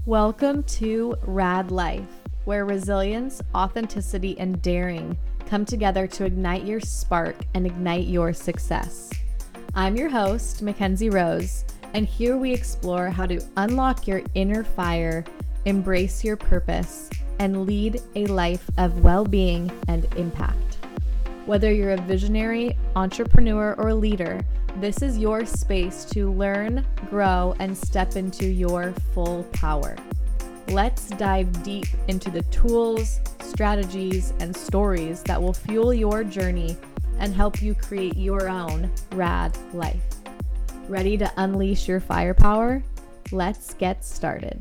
Welcome to Rad Life, where resilience, authenticity, and daring come together to ignite your spark and ignite your success. I'm your host, Mackenzie Rose, and here we explore how to unlock your inner fire, embrace your purpose, and lead a life of well-being and impact. Whether you're a visionary, entrepreneur, or leader, this is your space to learn, grow, and step into your full power. Let's dive deep into the tools, strategies, and stories that will fuel your journey and help you create your own rad life. Ready to unleash your firepower? Let's get started.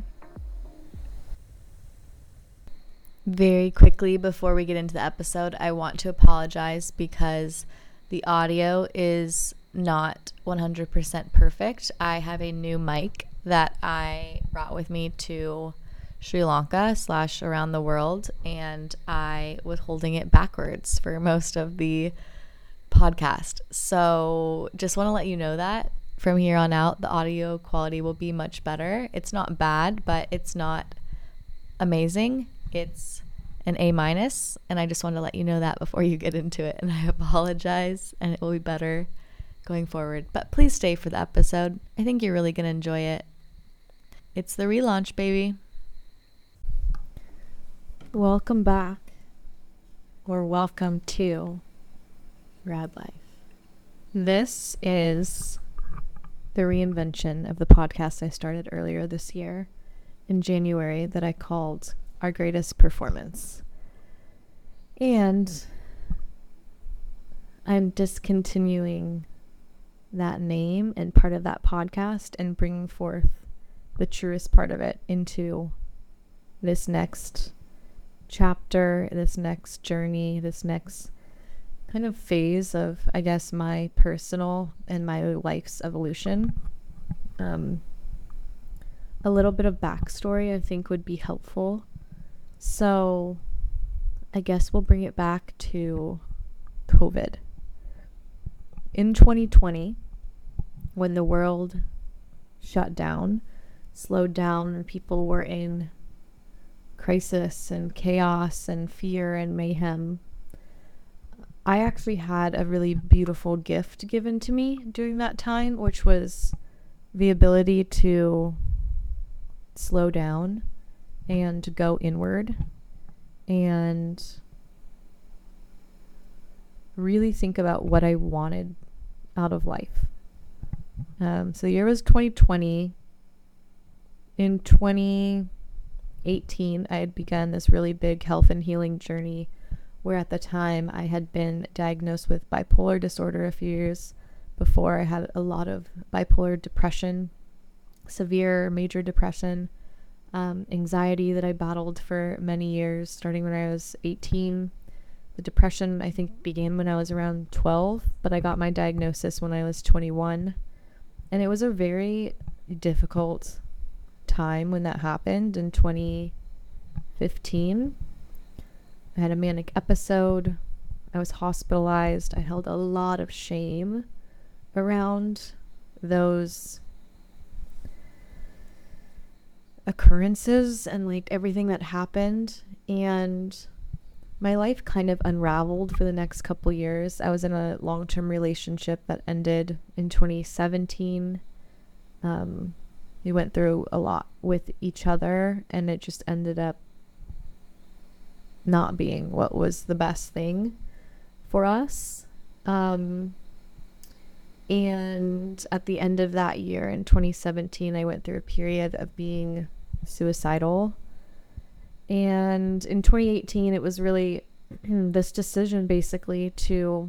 Very quickly before we get into the episode, I want to apologize because the audio is not 100% perfect. I have a new mic that I brought with me to Sri Lanka / around the world, and I was holding it backwards for most of the podcast. So just want to let you know that from here on out, the audio quality will be much better. It's not bad, but it's not amazing. It's an A-, and I just want to let you know that before you get into it. And I apologize, and it will be better going forward. But please stay for the episode. I think you're really going to enjoy it. It's the relaunch, baby. Welcome back, or welcome to Rad Life. This is the reinvention of the podcast I started earlier this year in January that I called Our Greatest Performance. And I'm discontinuing that name and part of that podcast and bringing forth the truest part of it into this next chapter, this next journey, this next kind of phase of, I guess, my personal and my life's evolution. A little bit of backstory I think would be helpful. So I guess we'll bring it back to COVID. In 2020, when the world shut down, slowed down, and people were in crisis and chaos and fear and mayhem, I actually had a really beautiful gift given to me during that time, which was the ability to slow down and go inward and really think about what I wanted out of life. So the year was 2020. In 2018, I had begun this really big health and healing journey where at the time I had been diagnosed with bipolar disorder a few years before. I had a lot of bipolar depression, severe major depression, anxiety that I battled for many years, starting when I was 18. The depression, I think, began when I was around 12, but I got my diagnosis when I was 21. And it was a very difficult time when that happened in 2015. I had a manic episode. I was hospitalized. I held a lot of shame around those occurrences and like everything that happened, and my life kind of unraveled for the next couple years. I was in a long-term relationship that ended in 2017. We went through a lot with each other, and it just ended up not being what was the best thing for us. And at the end of that year in 2017, I went through a period of being suicidal. And in 2018, it was really this decision basically to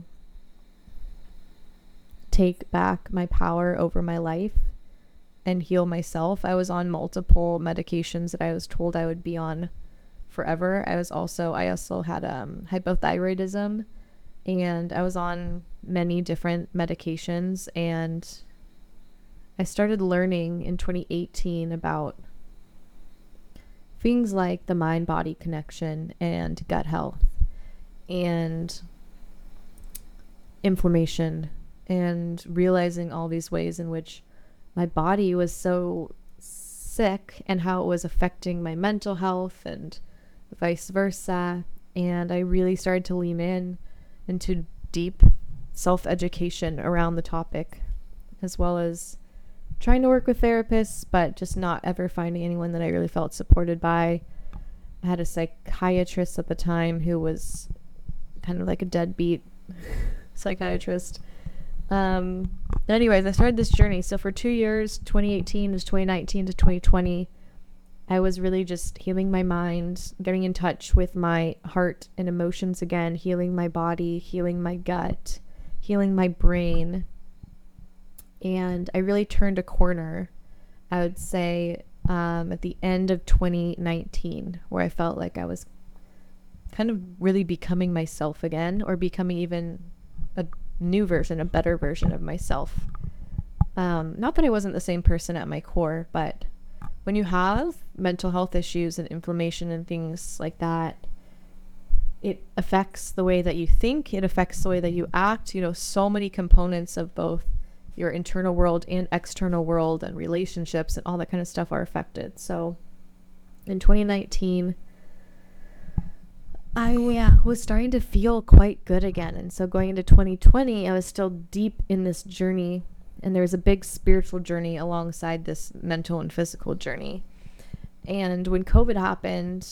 take back my power over my life and heal myself. I was on multiple medications that I was told I would be on forever. I also had hypothyroidism, and I was on many different medications, and I started learning in 2018 about things like the mind-body connection and gut health and inflammation, and realizing all these ways in which my body was so sick and how it was affecting my mental health and vice versa. And I really started to lean into deep self-education around the topic, as well as trying to work with therapists, but just not ever finding anyone that I really felt supported by. I had a psychiatrist at the time who was kind of like a deadbeat psychiatrist. Anyways, I started this journey. So for 2 years, 2018 to 2019 to 2020, I was really just healing my mind, getting in touch with my heart and emotions again, healing my body, healing my gut, healing my brain. And I really turned a corner, I would say, at the end of 2019, where I felt like I was kind of really becoming myself again, or becoming even a new version, a better version of myself. Not that I wasn't the same person at my core, but when you have mental health issues and inflammation and things like that, it affects the way that you think, it affects the way that you act, so many components of both your internal world and external world and relationships and all that kind of stuff are affected. So in 2019, I was starting to feel quite good again. And so going into 2020, I was still deep in this journey, and there was a big spiritual journey alongside this mental and physical journey. And when COVID happened,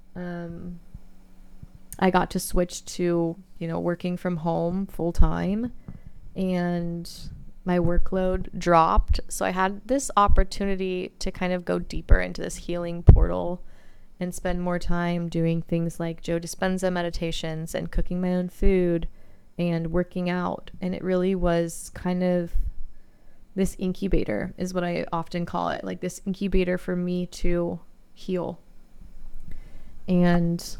I got to switch to, working from home full time, and my workload dropped. So I had this opportunity to kind of go deeper into this healing portal and spend more time doing things like Joe Dispenza meditations and cooking my own food and working out. And it really was kind of this incubator, is what I often call it, like this incubator for me to heal and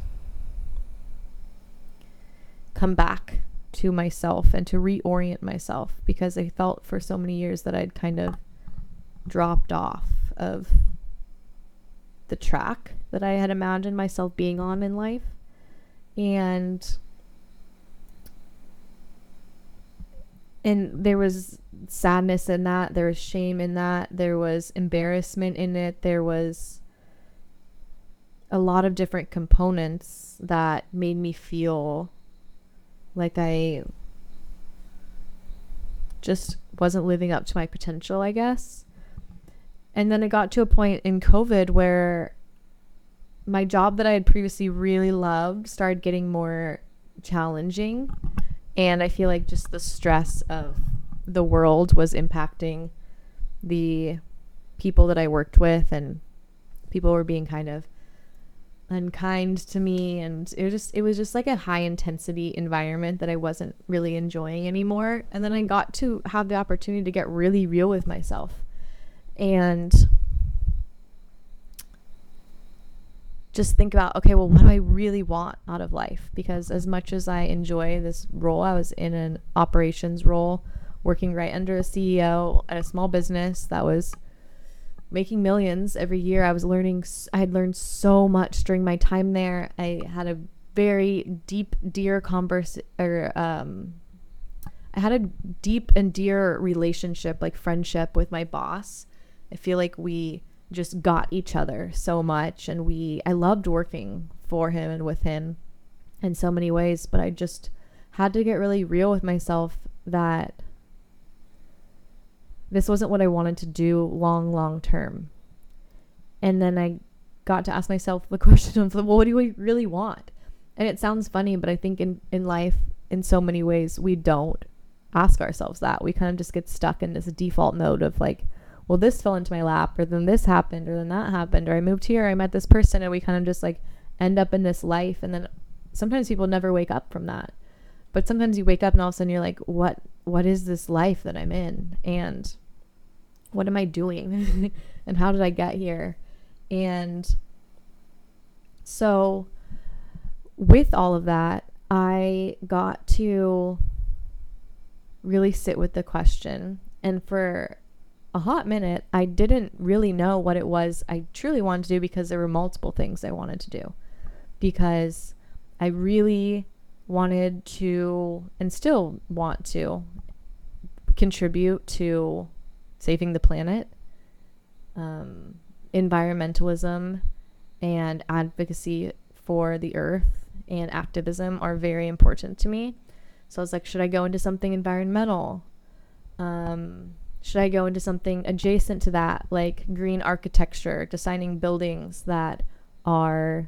come back to myself and to reorient myself, because I felt for so many years that I'd kind of dropped off of the track that I had imagined myself being on in life. And there was sadness in that, there was shame in that, there was embarrassment in it, there was a lot of different components that made me feel like I just wasn't living up to my potential, I guess. And then it got to a point in COVID where my job that I had previously really loved started getting more challenging. And I feel like just the stress of the world was impacting the people that I worked with, and people were being kind of unkind to me, and it was just like a high intensity environment that I wasn't really enjoying anymore. And then I got to have the opportunity to get really real with myself and just think about, okay, well, what do I really want out of life? Because as much as I enjoy this role, I was in an operations role, working right under a CEO at a small business that was making millions every year. I had learned so much during my time there. I had a very deep and dear relationship, like friendship, with my boss. I feel like we just got each other so much, and I loved working for him and with him in so many ways. But I just had to get really real with myself that this wasn't what I wanted to do long term. And then I got to ask myself the question of, well, what do we really want? And it sounds funny, but I think in life, in so many ways, we don't ask ourselves that. We kind of just get stuck in this default mode of like, well, this fell into my lap, or then this happened, or then that happened, or I moved here, I met this person, and we kind of just like end up in this life. And then sometimes people never wake up from that. But sometimes you wake up and all of a sudden you're like, what is this life that I'm in? And what am I doing? And how did I get here? And so with all of that, I got to really sit with the question. And for a hot minute, I didn't really know what it was I truly wanted to do, because there were multiple things I wanted to do. Because I really wanted to, and still want to, contribute to saving the planet, environmentalism and advocacy for the earth and activism are very important to me. So I was like, should I go into something environmental? Should I go into something adjacent to that, like green architecture, designing buildings that are,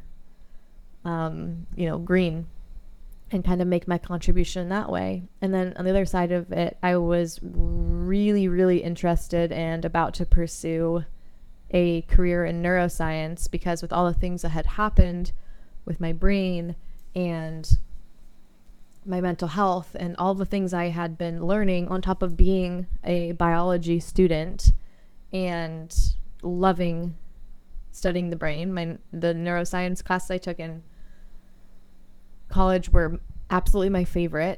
green, and kind of make my contribution that way? And then on the other side of it, I was really, really interested and about to pursue a career in neuroscience, because with all the things that had happened with my brain and my mental health and all the things I had been learning on top of being a biology student and loving studying the brain, the neuroscience classes I took in college were absolutely my favorite.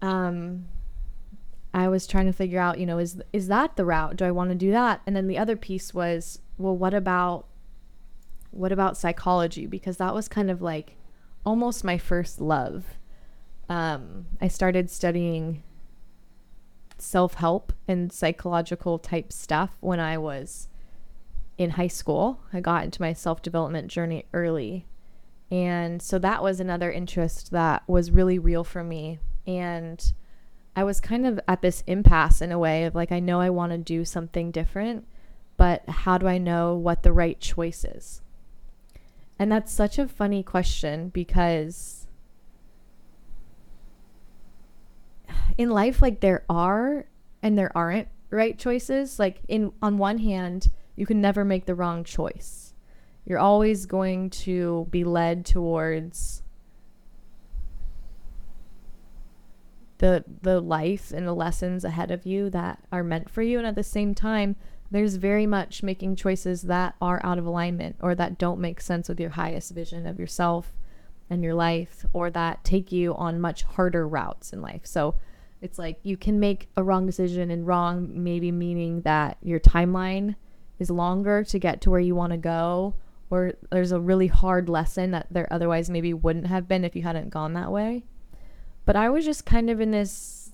I was trying to figure out, is that the route? Do I want to do that? And then the other piece was, well, what about psychology? Because that was kind of like almost my first love. I started studying self-help and psychological type stuff when I was in high school. I got into my self-development journey early. And so that was another interest that was really real for me. And I was kind of at this impasse in a way of like, I know I want to do something different, but how do I know what the right choice is? And that's such a funny question, because in life, like, there are and there aren't right choices. Like, on one hand, you can never make the wrong choice. You're always going to be led towards the life and the lessons ahead of you that are meant for you. And at the same time, there's very much making choices that are out of alignment or that don't make sense with your highest vision of yourself and your life, or that take you on much harder routes in life. So it's like you can make a wrong decision, and wrong maybe meaning that your timeline is longer to get to where you want to go, or there's a really hard lesson that there otherwise maybe wouldn't have been if you hadn't gone that way. But I was just kind of in this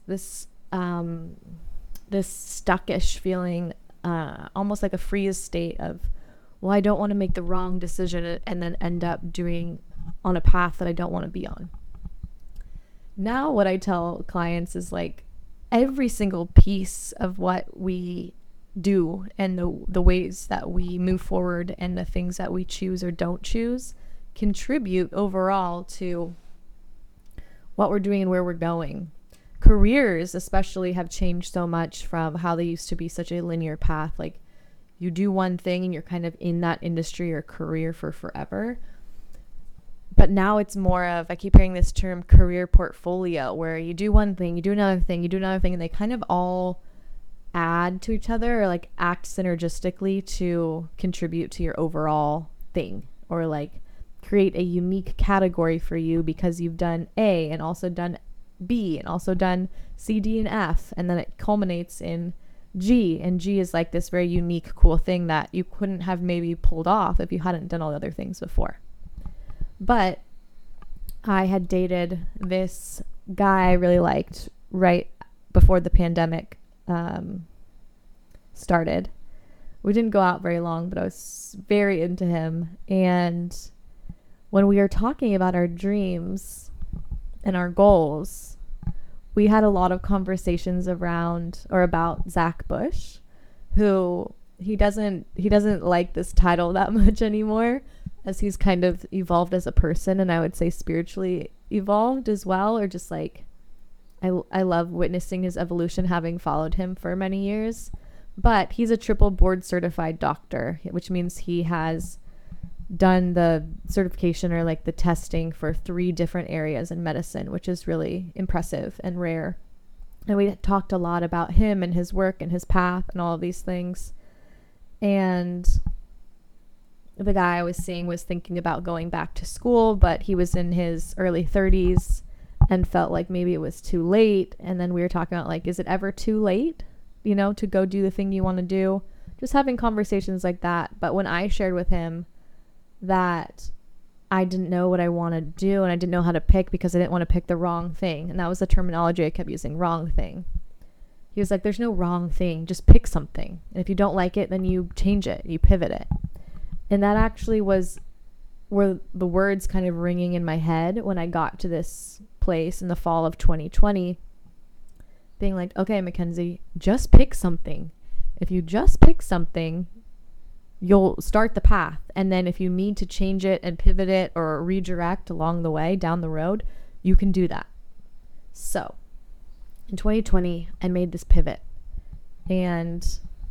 stuckish feeling, almost like a freeze state of, well, I don't want to make the wrong decision and then end up doing on a path that I don't want to be on. Now what I tell clients is like, every single piece of what we do and the ways that we move forward and the things that we choose or don't choose contribute overall to what we're doing and where we're going. Careers especially have changed so much from how they used to be such a linear path. Like, you do one thing and you're kind of in that industry or career for forever. But now it's more of, I keep hearing this term, career portfolio, where you do one thing, you do another thing, you do another thing, and they kind of all add to each other, or like act synergistically to contribute to your overall thing, or like create a unique category for you because you've done A and also done B and also done C, D, and F, and then it culminates in G, and G is like this very unique, cool thing that you couldn't have maybe pulled off if you hadn't done all the other things before. But I had dated this guy I really liked right before the pandemic started. We didn't go out very long, but I was very into him. And when we were talking about our dreams and our goals, we had a lot of conversations around or about Zach Bush, who he doesn't like this title that much anymore, as he's kind of evolved as a person, and I would say spiritually evolved as well, or just like I love witnessing his evolution, having followed him for many years. But he's a triple board certified doctor, which means he has done the certification or like the testing for 3 different areas in medicine, which is really impressive and rare. And we talked a lot about him and his work and his path and all of these things. And the guy I was seeing was thinking about going back to school, but he was in his early 30s and felt like maybe it was too late. And then we were talking about like, is it ever too late, to go do the thing you want to do? Just having conversations like that. But when I shared with him that I didn't know what I want to do and I didn't know how to pick because I didn't want to pick the wrong thing, and that was the terminology I kept using, wrong thing. He was like, there's no wrong thing, just pick something. And if you don't like it, then you change it, you pivot it. And that actually were the words kind of ringing in my head when I got to this place in the fall of 2020, being like, okay, Mackenzie, just pick something. If you just pick something, you'll start the path. And then if you need to change it and pivot it or redirect along the way down the road, you can do that. So in 2020, I made this pivot and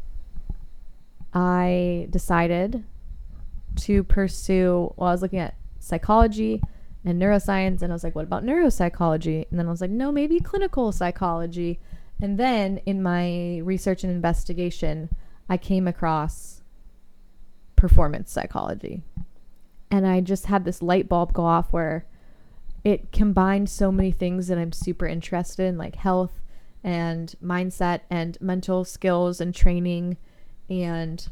I decided to pursue, I was looking at psychology and neuroscience, and I was like, what about neuropsychology? And then I was like, no, maybe clinical psychology. And then in my research and investigation, I came across performance psychology. And I just had this light bulb go off where it combined so many things that I'm super interested in, like health and mindset and mental skills and training. And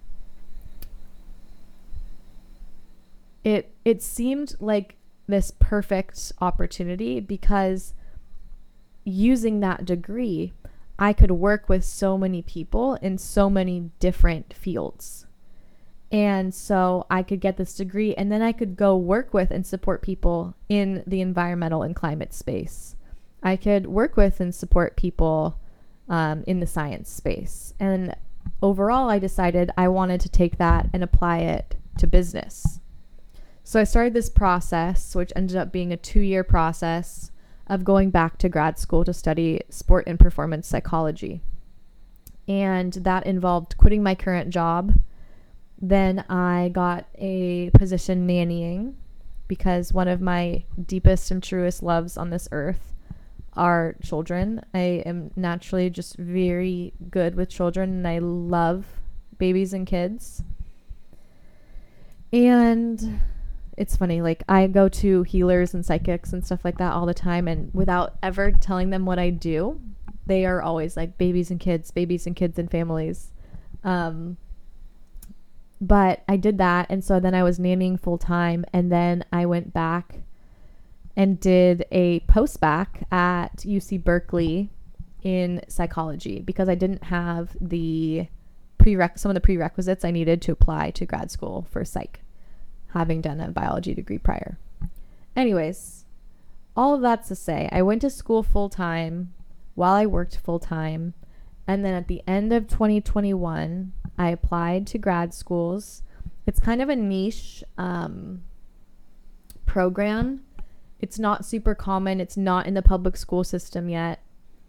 it seemed like this perfect opportunity because using that degree, I could work with so many people in so many different fields. And so I could get this degree and then I could go work with and support people in the environmental and climate space. I could work with and support people in the science space. And overall, I decided I wanted to take that and apply it to business. So I started this process, which ended up being a 2-year process of going back to grad school to study sport and performance psychology. And that involved quitting my current job. Then I got a position nannying because one of my deepest and truest loves on this earth are children. I am naturally just very good with children and I love babies and kids. And it's funny, like I go to healers and psychics and stuff like that all the time, and without ever telling them what I do, they are always like babies and kids and families. But I did that, and so then I was nannying full time, and then I went back and did a post-bac at UC Berkeley in psychology because I didn't have the some of the prerequisites I needed to apply to grad school for psych, having done a biology degree prior. Anyways, all of that's to say, I went to school full-time while I worked full-time, and then at the end of 2021, I applied to grad schools. It's kind of a niche program. It's not super common. It's not in the public school system yet.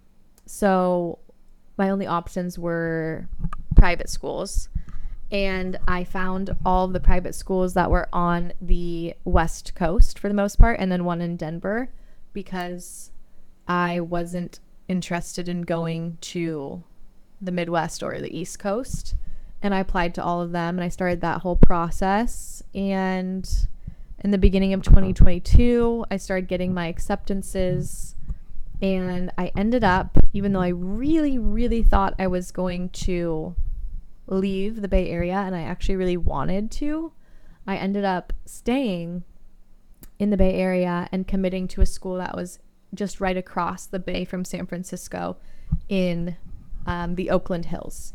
So my only options were private schools. And I found all of the private schools that were on the West Coast for the most part, and then one in Denver because I wasn't interested in going to the Midwest or the East Coast. And I applied to all of them and I started that whole process. And in the beginning of 2022, I started getting my acceptances. And I ended up, even though I really, really thought I was going to leave the Bay Area and I actually really wanted to, I ended up staying in the Bay Area and committing to a school that was just right across the bay from San Francisco in the Oakland Hills.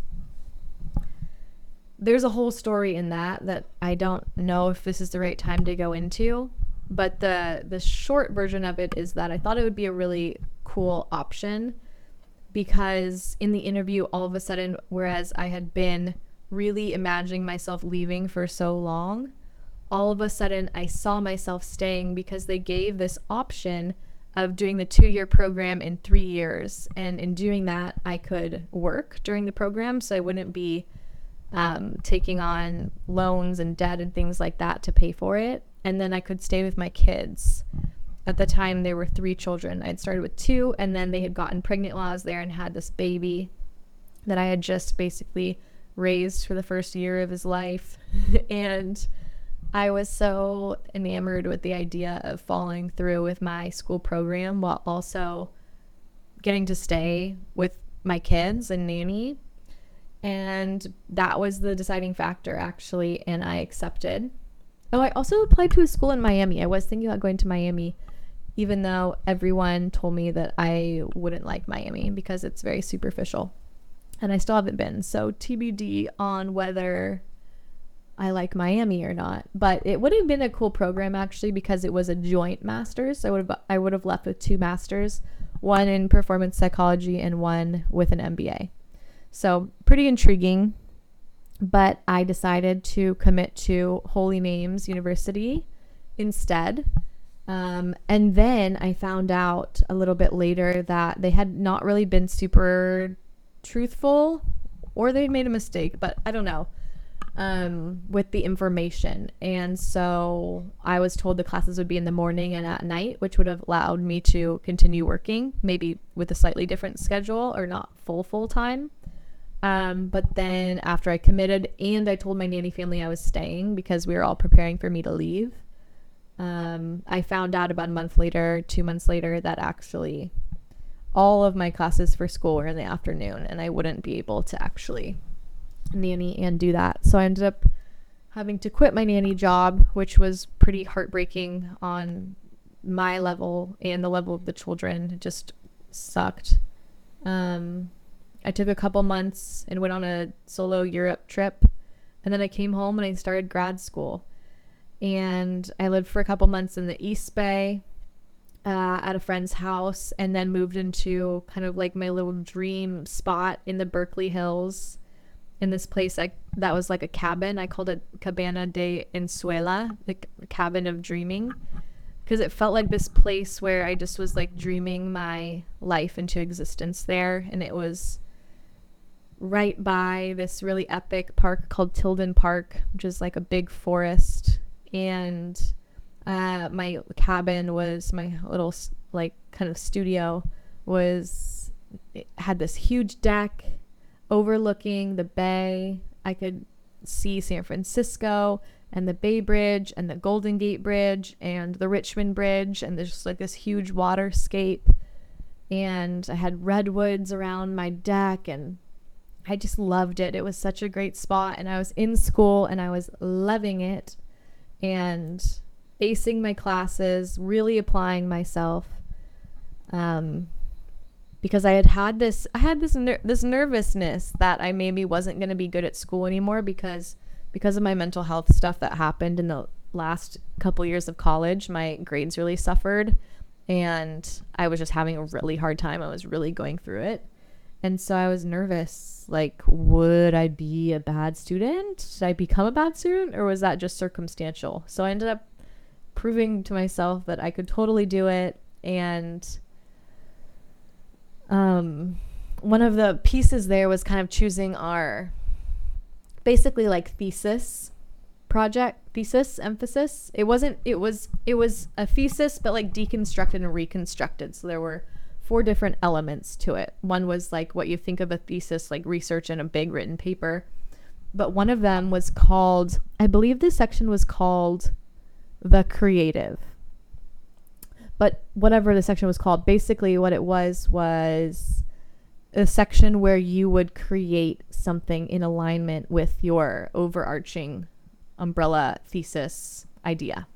There's a whole story in that I don't know if this is the right time to go into, but the short version of it is that I thought it would be a really cool option because in the interview, all of a sudden, whereas I had been really imagining myself leaving for so long, all of a sudden I saw myself staying because they gave this option of doing the 2-year program in 3 years. And in doing that, I could work during the program, so I wouldn't be taking on loans and debt and things like that to pay for it. And then I could stay with my kids. At the time, there were 3 children. I had started with 2, and then they had gotten pregnant while I was there and had this baby that I had just basically raised for the first year of his life. And I was so enamored with the idea of following through with my school program while also getting to stay with my kids and nanny. And that was the deciding factor, actually, and I accepted. Oh, I also applied to a school in Miami. I was thinking about going to Miami, even though everyone told me that I wouldn't like Miami because it's very superficial. And I still haven't been. So TBD on whether I like Miami or not. But it would have been a cool program actually, because it was a joint master's. So I would have left with 2 masters, one in performance psychology and one with an MBA. So pretty intriguing. But I decided to commit to Holy Names University instead. And then I found out a little bit later that they had not really been super truthful, or they made a mistake, but I don't know, with the information. And so I was told the classes would be in the morning and at night, which would have allowed me to continue working, maybe with a slightly different schedule or not full time. But then after I committed and I told my nanny family I was staying because we were all preparing for me to leave, I found out about a month later, 2 months later, that actually all of my classes for school were in the afternoon and I wouldn't be able to actually nanny and do that. So I ended up having to quit my nanny job, which was pretty heartbreaking on my level and the level of the children. It just sucked. I took a couple months and went on a solo Europe trip, and then I came home and I started grad school. And I lived for a couple months in the East Bay at a friend's house, and then moved into kind of like my little dream spot in the Berkeley Hills, in this place that was like a cabin. I called it Cabana de Ensuela, like a cabin of dreaming, because it felt like this place where I just was like dreaming my life into existence there. And it was right by this really epic park called Tilden Park, which is like a big forest. And my cabin was, my little like kind of studio was, it had this huge deck overlooking the bay. I could see San Francisco and the Bay Bridge and the Golden Gate Bridge and the Richmond Bridge, and there's just like this huge waterscape. And I had redwoods around my deck, and I just loved it. It was such a great spot, and I was in school and I was loving it and acing my classes, really applying myself, because I had this nervousness that I maybe wasn't going to be good at school anymore because of my mental health stuff that happened in the last couple years of college. My grades really suffered, and I was just having a really hard time. I was really going through it. And so I was nervous, like, would I be a bad student? Did I become a bad student, or was that just circumstantial? So I ended up proving to myself that I could totally do it. And one of the pieces there was kind of choosing our basically like thesis emphasis. It was a thesis, but like deconstructed and reconstructed. So there were 4 different elements to it. One was like what you think of a thesis, like research in a big written paper. But one of them was called, I believe this section was called The Creative. But whatever the section was called, basically what it was a section where you would create something in alignment with your overarching umbrella thesis idea.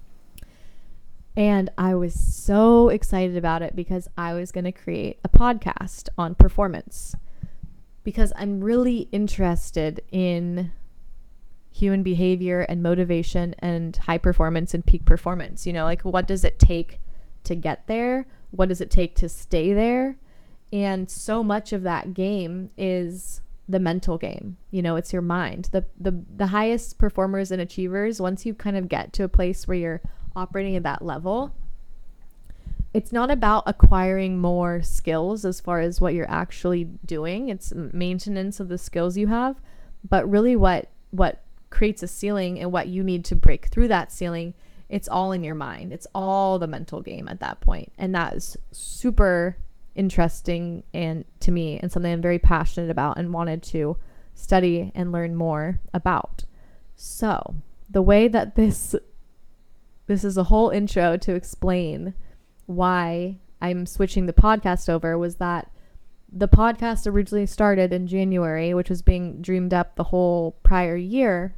And I was so excited about it because I was going to create a podcast on performance, because I'm really interested in human behavior and motivation and high performance and peak performance. You know, like, what does it take to get there? What does it take to stay there? And so much of that game is the mental game. You know, it's your mind. The highest performers and achievers, once you kind of get to a place where you're operating at that level, it's not about acquiring more skills as far as what you're actually doing. It's maintenance of the skills you have, but really what creates a ceiling and what you need to break through that ceiling, it's all in your mind. It's all the mental game at that point. And that is super interesting and to me, and something I'm very passionate about and wanted to study and learn more about. So the way that this is a whole intro to explain why I'm switching the podcast over was that the podcast originally started in January, which was being dreamed up the whole prior year,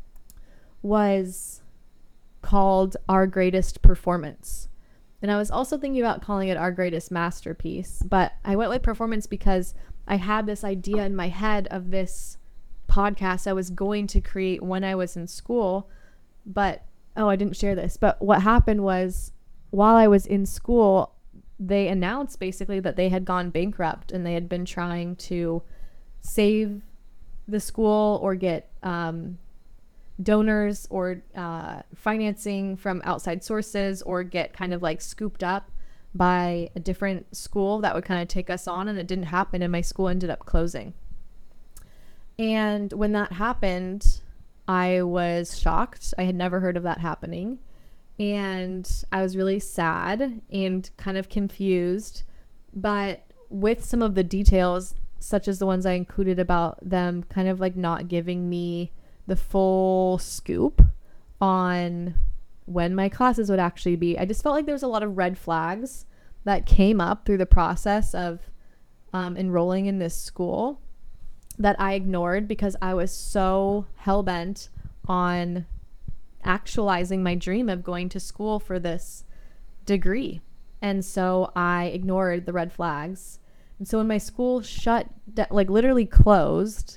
was called Our Greatest Performance. And I was also thinking about calling it Our Greatest Masterpiece, but I went with performance because I had this idea in my head of this podcast I was going to create when I was in school. But, I didn't share this. But what happened was, while I was in school, they announced basically that they had gone bankrupt and they had been trying to save the school or get donors or financing from outside sources, or get kind of like scooped up by a different school that would kind of take us on. And it didn't happen, and my school ended up closing. And when that happened, I was shocked. I had never heard of that happening. And I was really sad and kind of confused. But with some of the details, such as the ones I included about them kind of like not giving me the full scoop on when my classes would actually be, I just felt like there was a lot of red flags that came up through the process of enrolling in this school that I ignored because I was so hell-bent on actualizing my dream of going to school for this degree. And so I ignored the red flags. And so when my school like literally closed,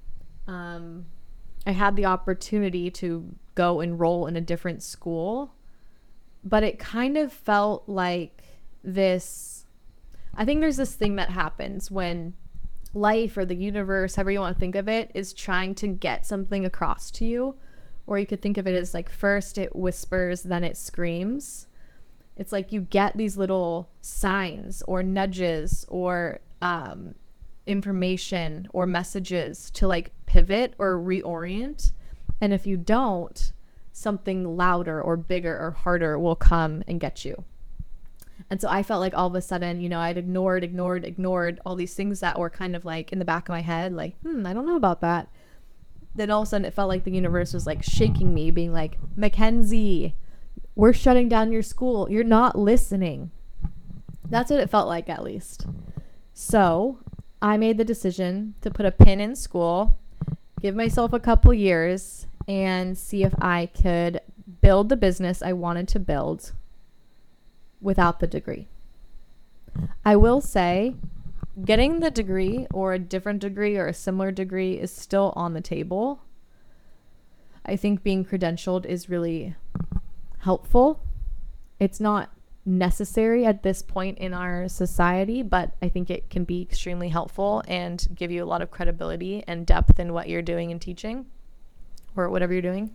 I had the opportunity to go enroll in a different school, but it kind of felt like this, I think there's this thing that happens when life or the universe, however you want to think of it, is trying to get something across to you. Or you could think of it as like, first it whispers, then it screams. It's like you get these little signs or nudges or information or messages to like pivot or reorient. And if you don't, something louder or bigger or harder will come and get you. And so I felt like all of a sudden, I'd ignored all these things that were kind of like in the back of my head, like, I don't know about that. Then all of a sudden it felt like the universe was like shaking me, being like, Mackenzie, we're shutting down your school. You're not listening. That's what it felt like, at least. So I made the decision to put a pin in school, give myself a couple years, and see if I could build the business I wanted to build without the degree. I will say, getting the degree or a different degree or a similar degree is still on the table. I think being credentialed is really helpful. It's not necessary at this point in our society, but I think it can be extremely helpful and give you a lot of credibility and depth in what you're doing and teaching or whatever you're doing.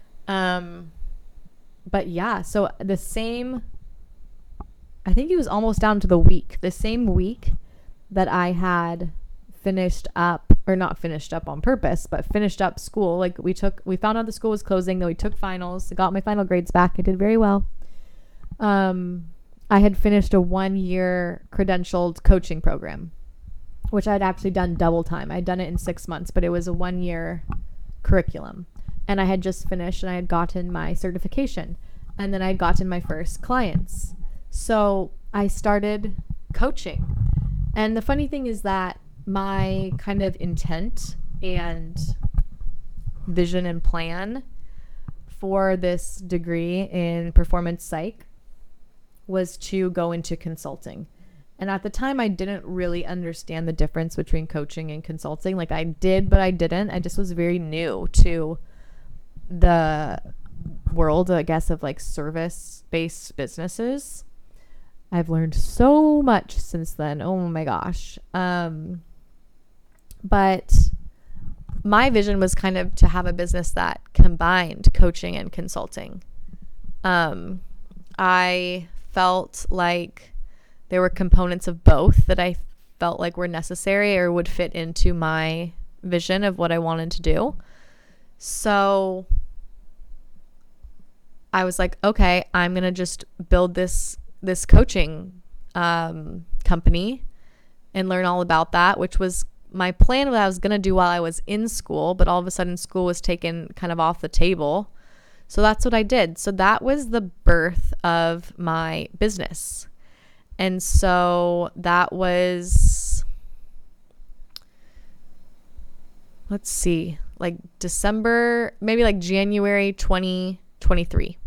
But yeah, so I think it was almost down to the same week that I had finished up, or not finished up on purpose, but finished up school. Like we found out the school was closing, then we took finals, got my final grades back. I did very well. I had finished a 1-year credentialed coaching program, which I'd actually done double time. I'd done it in 6 months, but it was a 1-year curriculum. And I had just finished and I had gotten my certification. And then I had gotten my first clients. So I started coaching. And the funny thing is that my kind of intent and vision and plan for this degree in performance psych was to go into consulting. And at the time, I didn't really understand the difference between coaching and consulting. Like I did, but I didn't. I just was very new to the world, I guess, of like service-based businesses. I've learned so much since then. Oh my gosh. But my vision was kind of to have a business that combined coaching and consulting. I felt like there were components of both that I felt like were necessary or would fit into my vision of what I wanted to do. So I was like, okay, I'm going to just build this coaching company and learn all about that, which was my plan, what I was going to do while I was in school, but all of a sudden school was taken kind of off the table. So that's what I did. So that was the birth of my business. And so that was, let's see, like December, maybe like January 2023.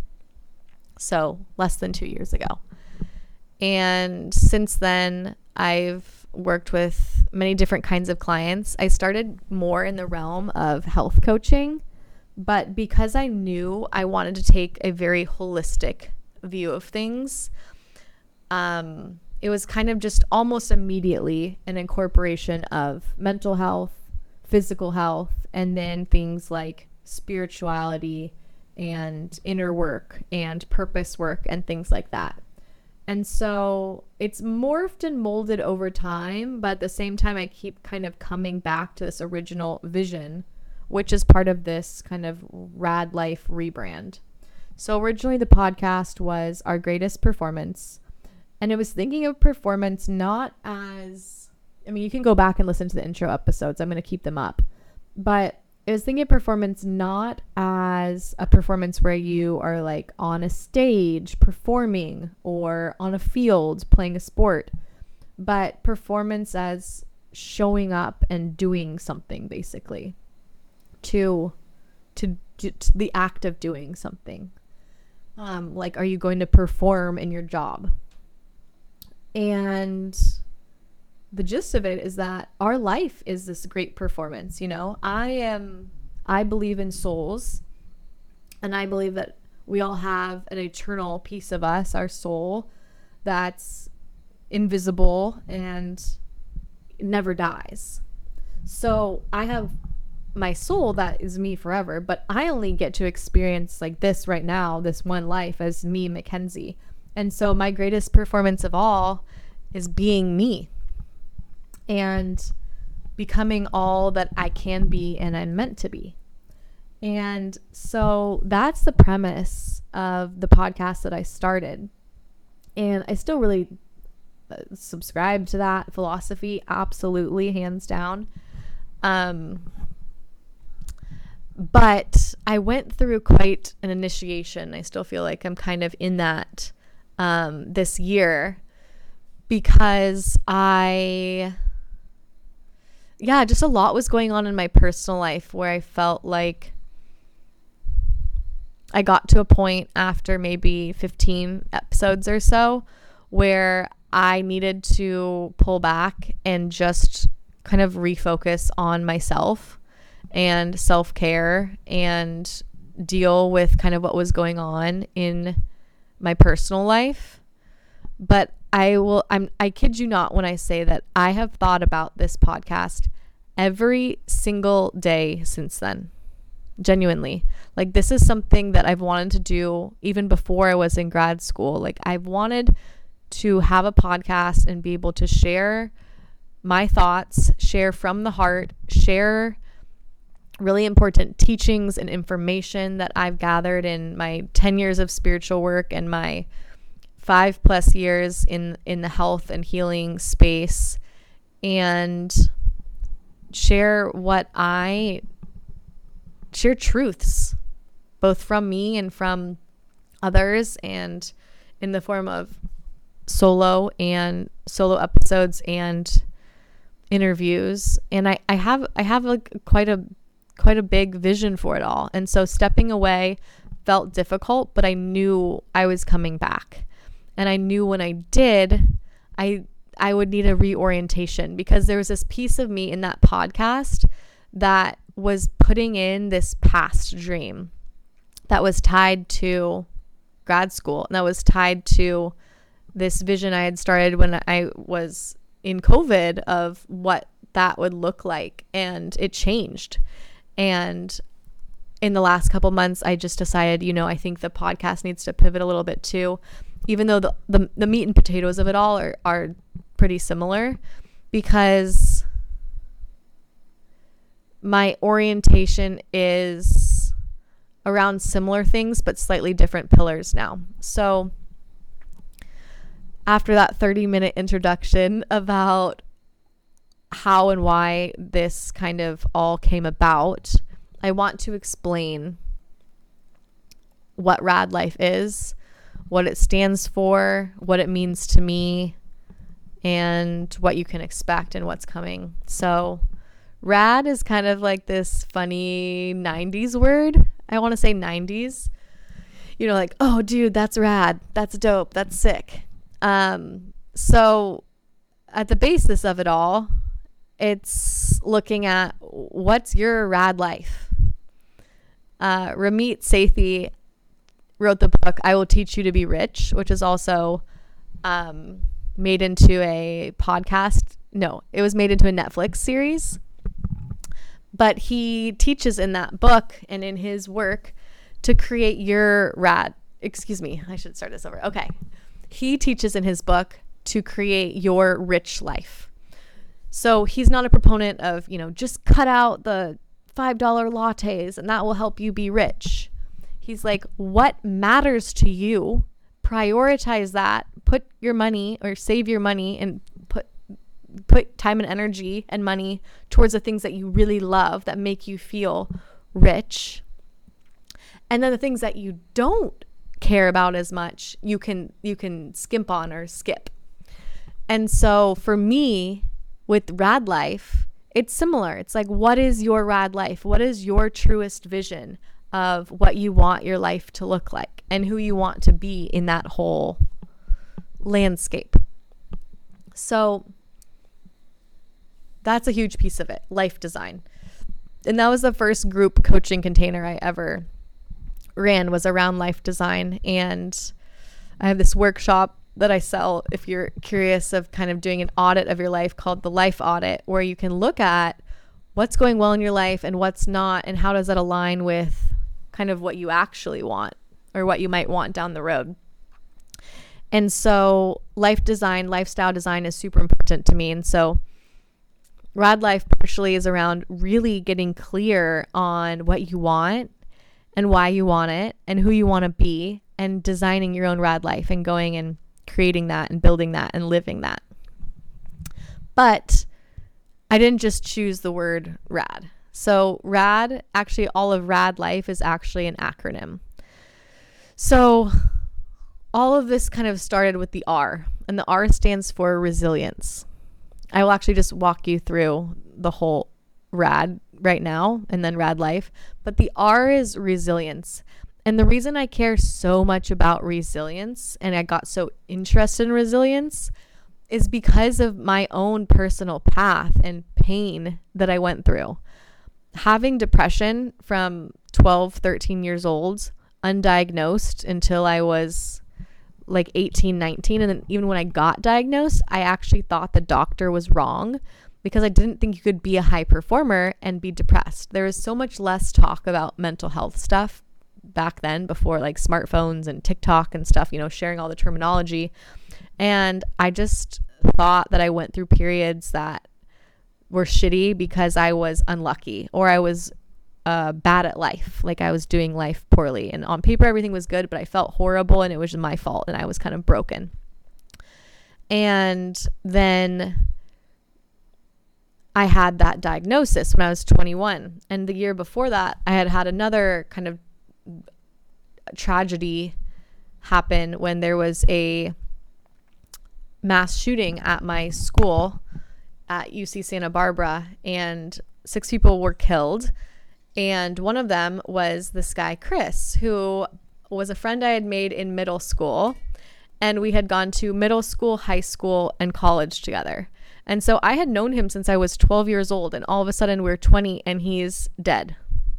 So less than 2 years ago. And since then, I've worked with many different kinds of clients. I started more in the realm of health coaching, but because I knew I wanted to take a very holistic view of things, it was kind of just almost immediately an incorporation of mental health, physical health, and then things like spirituality and inner work and purpose work and things like that. And so it's morphed and molded over time, but at the same time, I keep kind of coming back to this original vision, which is part of this kind of Rad Life rebrand. So originally the podcast was Our Greatest Performance, and it was thinking of performance not as, I mean, you can go back and listen to the intro episodes. I'm going to keep them up, but it was thinking of performance not as a performance where you are like on a stage performing or on a field playing a sport, but performance as showing up and doing something, basically, to the act of doing something. Like, are you going to perform in your job? And the gist of it is that our life is this great performance. You know, I believe in souls, and I believe that we all have an eternal piece of us, our soul, that's invisible and never dies. So I have my soul that is me forever, but I only get to experience like this right now, this one life as me, Mackenzie. And so my greatest performance of all is being me and becoming all that I can be and I'm meant to be. And so that's the premise of the podcast that I started. And I still really subscribe to that philosophy, absolutely, hands down. But I went through quite an initiation. I still feel like I'm kind of in that this year, because just a lot was going on in my personal life where I felt like I got to a point after maybe 15 episodes or so where I needed to pull back and just kind of refocus on myself and self-care and deal with kind of what was going on in my personal life. But I kid you not when I say that I have thought about this podcast every single day since then. Genuinely. Like, this is something that I've wanted to do even before I was in grad school. Like, I've wanted to have a podcast and be able to share my thoughts, share from the heart, share really important teachings and information that I've gathered in my 10 years of spiritual work and my 5+ years in the health and healing space, and share truths, both from me and from others, and in the form of solo episodes and interviews. And I have like quite a big vision for it all. And so stepping away felt difficult, but I knew I was coming back. And I knew when I did, I would need a reorientation, because there was this piece of me in that podcast that was putting in this past dream that was tied to grad school, and that was tied to this vision I had started when I was in COVID of what that would look like. And it changed. And in the last couple months, I just decided, I think the podcast needs to pivot a little bit too, even though the meat and potatoes of it all are pretty similar, because my orientation is around similar things, but slightly different pillars now. So after that 30-minute introduction about how and why this kind of all came about, I want to explain what Rad Life is, what it stands for, what it means to me, and what you can expect and what's coming. So rad is kind of like this funny 90s word. I want to say 90s. Like, oh, dude, that's rad. That's dope. That's sick. So at the basis of it all, it's looking at what's your rad life. Ramit Sethi wrote the book I Will Teach You to Be Rich, which is also made into a podcast. No, it was made into a Netflix series. But he teaches in that book and in his work to create your I should start this over. Okay. He teaches in his book to create your rich life. So he's not a proponent of, just cut out the $5 lattes and that will help you be rich. He's like, what matters to you? Prioritize that. Put your money or save your money and put time and energy and money towards the things that you really love that make you feel rich. And then the things that you don't care about as much, you can skimp on or skip. And so for me with rad life, it's similar. It's like, what is your rad life? What is your truest vision of what you want your life to look like and who you want to be in that whole landscape? So that's a huge piece of it, life design. And that was the first group coaching container I ever ran, was around life design. And I have this workshop that I sell if you're curious of kind of doing an audit of your life called the Life Audit, where you can look at what's going well in your life and what's not, and how does that align with kind of what you actually want or what you might want down the road. And so life design, lifestyle design is super important to me. And so Rad Life partially is around really getting clear on what you want and why you want it and who you want to be, and designing your own rad life and going and creating that and building that and living that. But I didn't just choose the word rad. So rad, actually all of Rad Life is actually an acronym. So all of this kind of started with the R, and the R stands for resilience. I will actually just walk you through the whole rad right now and then Rad Life. But the R is resilience. And the reason I care so much about resilience and I got so interested in resilience is because of my own personal path and pain that I went through. Having depression from 12, 13 years old, undiagnosed until I was like 18, 19. And then even when I got diagnosed, I actually thought the doctor was wrong because I didn't think you could be a high performer and be depressed. There was so much less talk about mental health stuff back then, before like smartphones and TikTok and stuff, sharing all the terminology. And I just thought that I went through periods that were shitty because I was unlucky or I was bad at life. Like I was doing life poorly, and on paper everything was good, but I felt horrible and it was my fault and I was kind of broken. And then I had that diagnosis when I was 21. And the year before that, I had another kind of tragedy happen when there was a mass shooting at my school at UC Santa Barbara, and 6 people were killed. And one of them was this guy, Chris, who was a friend I had made in middle school. And we had gone to middle school, high school, and college together. And so I had known him since I was 12 years old. And all of a sudden we're 20 and he's dead.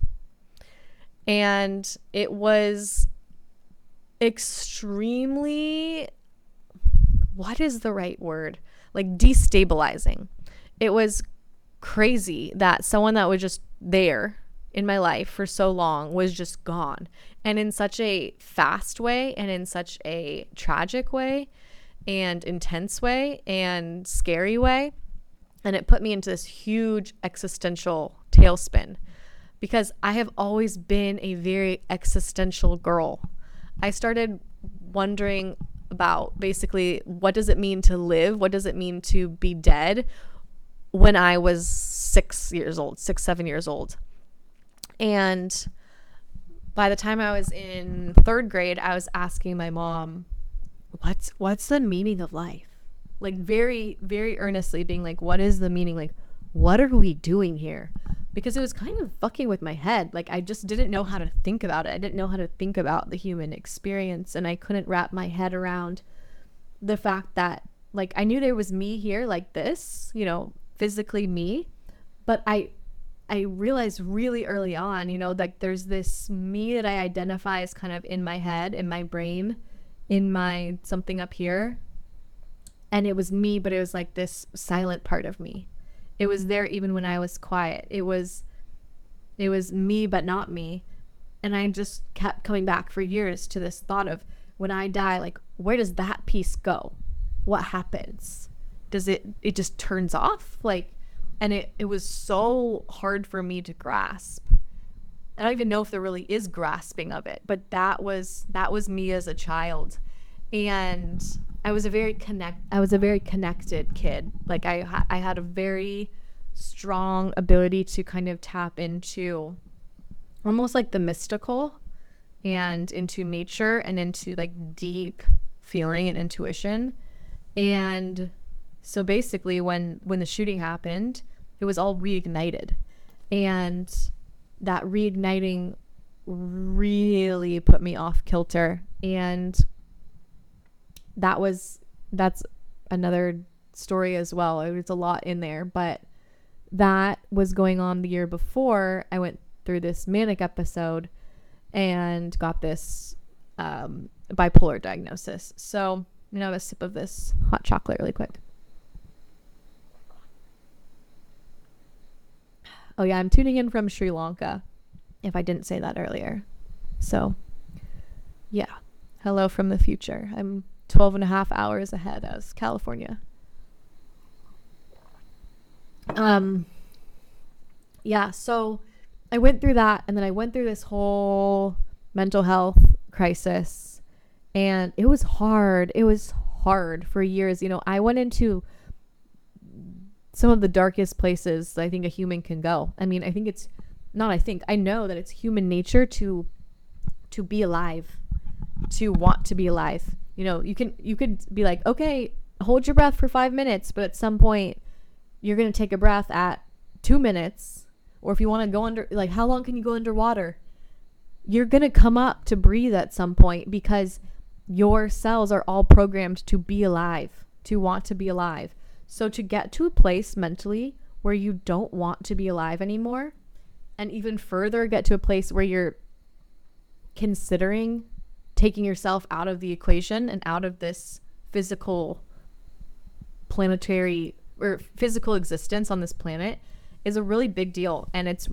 And it was extremely, what is the right word? Like destabilizing. It was crazy that someone that was just there in my life for so long was just gone, and in such a fast way and in such a tragic way and intense way and scary way. And it put me into this huge existential tailspin, because I have always been a very existential girl. I started wondering about basically, what does it mean to live? What does it mean to be dead? When I was 7 years old. And by the time I was in 3rd grade, I was asking my mom, what's the meaning of life? Like very, very earnestly being like, what is the meaning? Like, what are we doing here? Because it was kind of fucking with my head. Like, I just didn't know how to think about it. I didn't know how to think about the human experience. And I couldn't wrap my head around the fact that like I knew there was me here like this, you know, physically me, but I realized really early on, you know, like there's this me that I identify as kind of in my head, in my brain, in my something up here. And it was me, but it was like this silent part of me. It was there even when I was quiet. It was me, but not me. And I just kept coming back for years to this thought of, when I die, like, where does that piece go? What happens? Does it just turns off? Like, and it was so hard for me to grasp. I don't even know if there really is grasping of it, but that was me as a child. And I was a very connected kid. Like I had a very strong ability to kind of tap into almost like the mystical and into nature and into like deep feeling and intuition. And so basically when the shooting happened, it was all reignited. And that reigniting really put me off kilter. And that's another story as well. There's a lot in there, but that was going on the year before I went through this manic episode and got this bipolar diagnosis. So I'm gonna have a sip of this hot chocolate really quick. Oh yeah, I'm tuning in from Sri Lanka, if I didn't say that earlier. So yeah, hello from the future. I'm 12 and a half hours ahead as California. Yeah, so I went through that, and then I went through this whole mental health crisis, and it was hard. It was hard for years. You know, I went into some of the darkest places I think a human can go. I mean, I know that it's human nature to be alive, to want to be alive. You know, you could be like, okay, hold your breath for 5 minutes, but at some point you're going to take a breath at 2 minutes. Or if you want to go under, like, how long can you go underwater? You're going to come up to breathe at some point, because your cells are all programmed to be alive, to want to be alive. So to get to a place mentally where you don't want to be alive anymore, and even further get to a place where you're considering taking yourself out of the equation and out of this physical planetary or physical existence on this planet, is a really big deal. And it's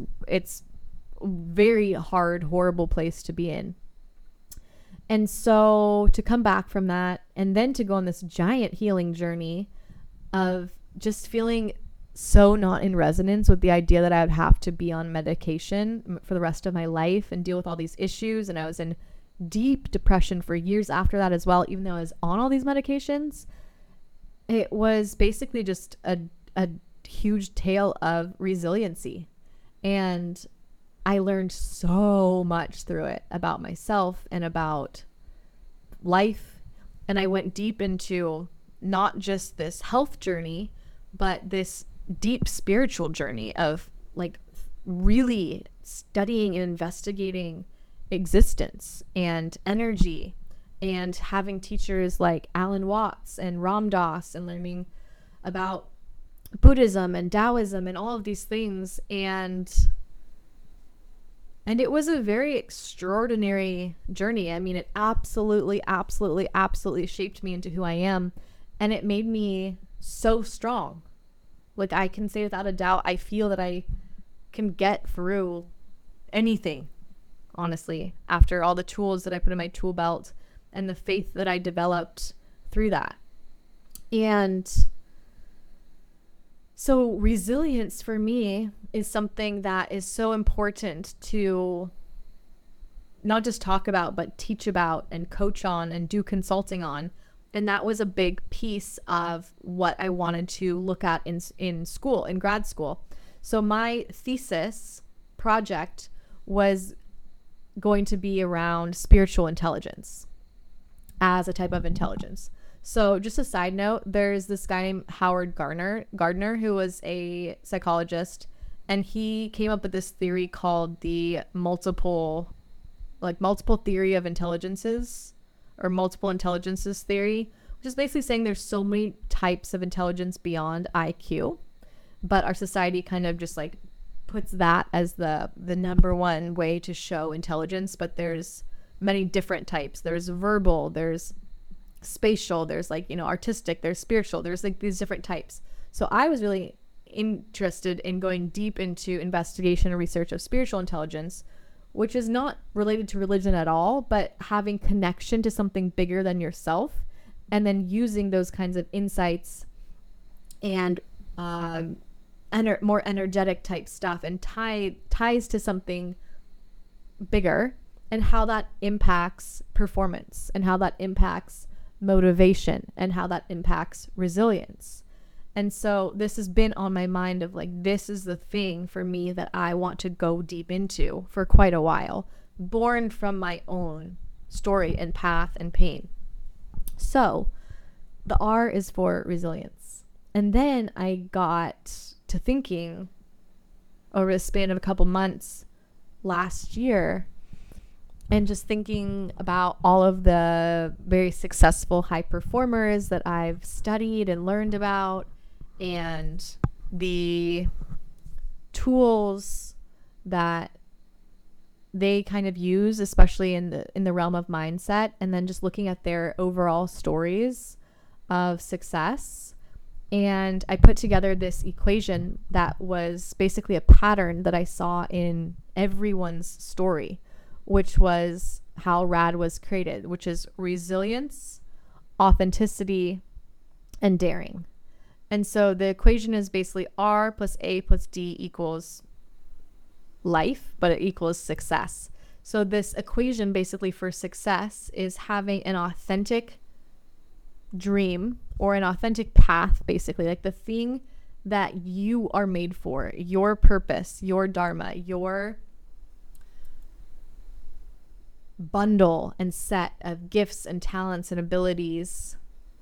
very hard, horrible place to be in. And so to come back from that, and then to go on this giant healing journey of just feeling so not in resonance with the idea that I would have to be on medication for the rest of my life and deal with all these issues. And I was in deep depression for years after that as well, even though I was on all these medications. It was basically just a huge tale of resiliency. And I learned so much through it about myself and about life. And I went deep into not just this health journey, but this deep spiritual journey of like really studying and investigating existence and energy, and having teachers like Alan Watts and Ram Dass, and learning about Buddhism and Taoism and all of these things. And it was a very extraordinary journey. I mean, it absolutely shaped me into who I am. And it made me so strong. Like, I can say without a doubt, I feel that I can get through anything, honestly, after all the tools that I put in my tool belt and the faith that I developed through that. And so resilience for me is something that is so important to not just talk about, but teach about and coach on and do consulting on. And that was a big piece of what I wanted to look at in school, in grad school. So my thesis project was going to be around spiritual intelligence as a type of intelligence. So just a side note, there's this guy named Howard Gardner, who was a psychologist, and he came up with this theory called the multiple theory of intelligences, or multiple intelligences theory, just basically saying there's so many types of intelligence beyond IQ, but our society kind of just like puts that as the number one way to show intelligence. But there's many different types. There's verbal, there's spatial, there's like, artistic, there's spiritual, there's like these different types. So I was really interested in going deep into investigation and research of spiritual intelligence, which is not related to religion at all, but having connection to something bigger than yourself, and then using those kinds of insights and more energetic type stuff and ties to something bigger, and how that impacts performance, and how that impacts motivation, and how that impacts resilience. And so this has been on my mind of like, this is the thing for me that I want to go deep into for quite a while, born from my own story and path and pain. So the R is for resilience. And then I got to thinking over the span of a couple months last year, and just thinking about all of the very successful high performers that I've studied and learned about, and the tools that they kind of use, especially in the realm of mindset, and then just looking at their overall stories of success. And I put together this equation that was basically a pattern that I saw in everyone's story, which was how RAD was created, which is resilience, authenticity, and daring. And so the equation is basically R plus A plus D equals life, but it equals success. So this equation basically for success is having an authentic dream or an authentic path, basically like the thing that you are made for, your purpose, your dharma, your bundle and set of gifts and talents and abilities,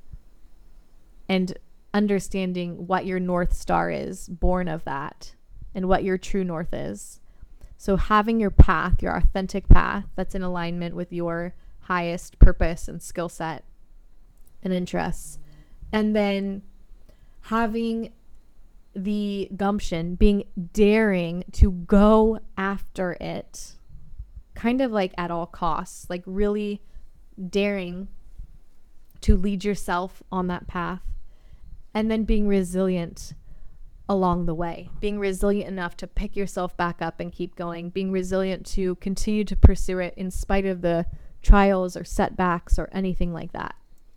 and understanding what your North Star is born of that, and what your true north is. So having your path, your authentic path that's in alignment with your highest purpose and skill set and interests, and then having the gumption, being daring to go after it, kind of like at all costs, like really daring to lead yourself on that path, and then being resilient along the way, being resilient enough to pick yourself back up and keep going, being resilient to continue to pursue it in spite of the trials or setbacks or anything like that.